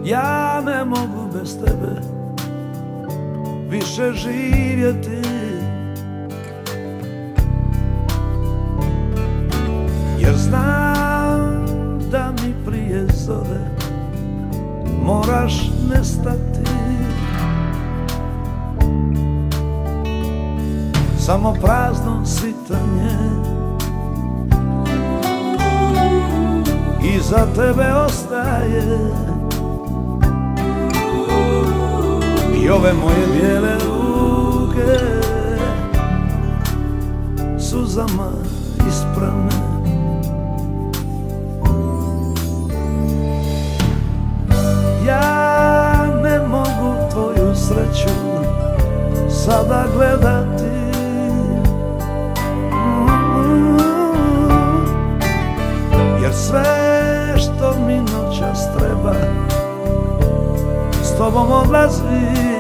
Ja ne mogu bez tebe više živjeti, jer znam da mi prije zore moraš nestati. Samo prazno svitanje iza tebe ostaje, i ove moje bijele ruke suzama isprane. Ja ne mogu tvoju sreću sada gledati, jer sve što mi noćas treba s tobom odlazi.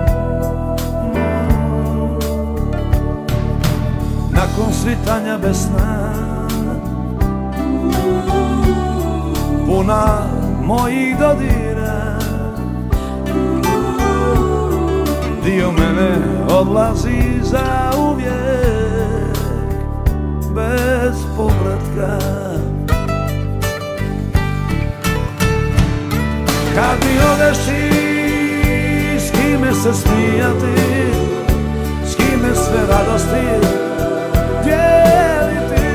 Nakon svitanja bez sna, puna mojih dodira, dio mene odlazi za uvijek, bez povratka. Kad mi odeš ti, s kime se smijati, s kime sve radosti dijeliti.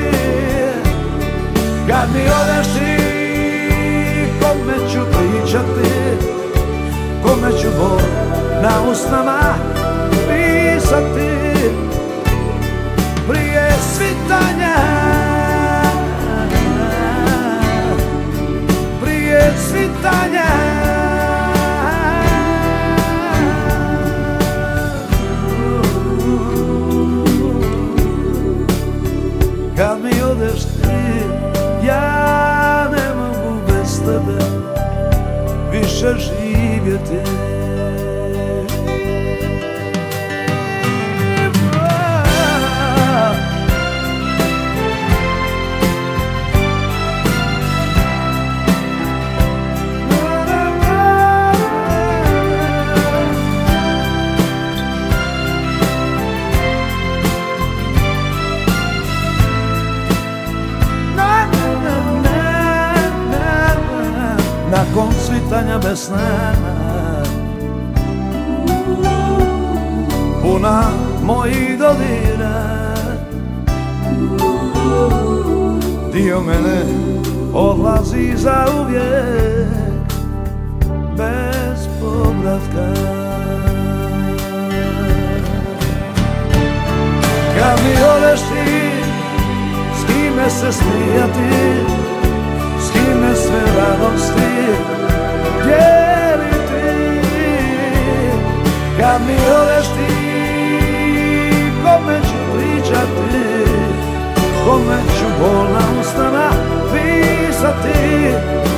Kad mi odeš ti, kome ću pričati, kome ću bol na usnama pisati. Prije svitanja, prije svitanja, kad mi odeš ti, ja ne mogu bez tebe više živjeti. Nakon svitanja bez sna, puna mojih dodira, dio mene odlazi za uvijek, bez povratka. Kad mi odeš ti, s kime se smijati, s kime sve radosti dijeliti. Kad mi odeš ti, kome ću pričati, kome ću bol na usnama pisati.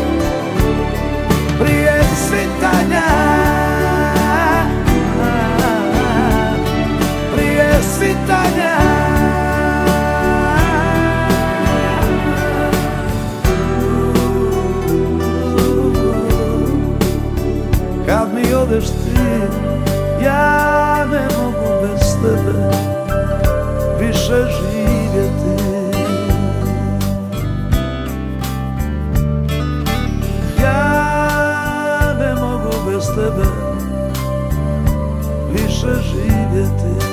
Prije svitanja, prije svitanja, kad mi odeš ti, ja ne mogu bez tebe više živjeti. Ja ne mogu bez tebe više živjeti.